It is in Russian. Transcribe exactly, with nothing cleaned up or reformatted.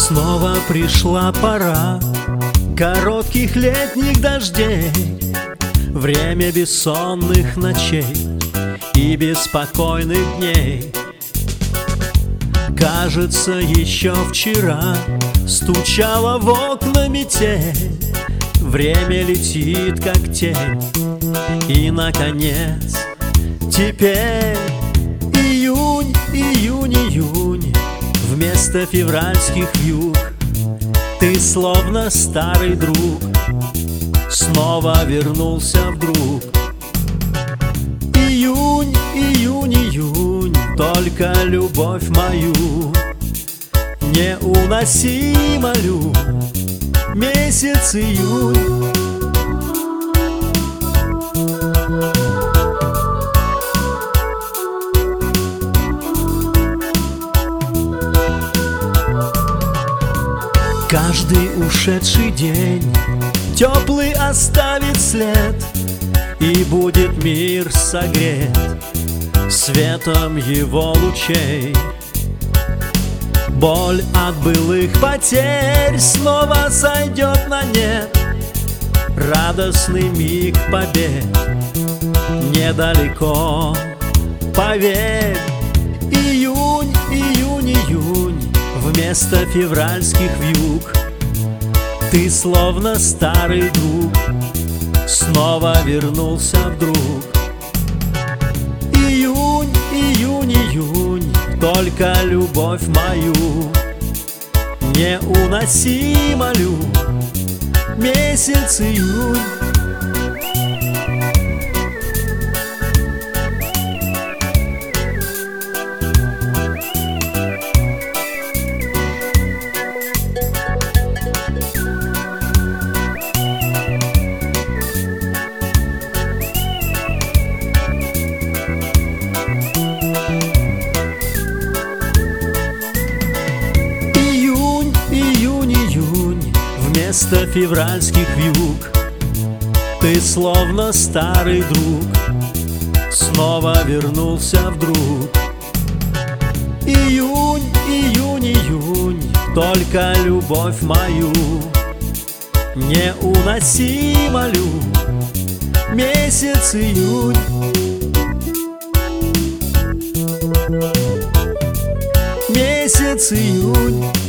Снова пришла пора коротких летних дождей, время бессонных ночей и беспокойных дней. Кажется, еще вчера стучала в окна метель, время летит, как тень, и, наконец, теперь июнь, июнь, июнь. Вместо февральских вьюг ты, словно старый друг, снова вернулся вдруг. Июнь, июнь, июнь, только любовь мою не уноси, молю, месяц июнь. Каждый ушедший день теплый оставит след, и будет мир согрет светом его лучей. Боль от былых потерь снова сойдет на нет, радостный миг побед недалеко, поверь. Июнь, июнь, июнь, вместо февральских вьюг ты, словно старый друг, снова вернулся вдруг. Июнь, июнь, июнь, только любовь мою не уноси, молю, месяц июнь. Вместо февральских вьюг ты, словно старый друг, снова вернулся вдруг. Июнь, июнь, июнь, только любовь мою не уноси, молю, месяц июнь. Месяц июнь.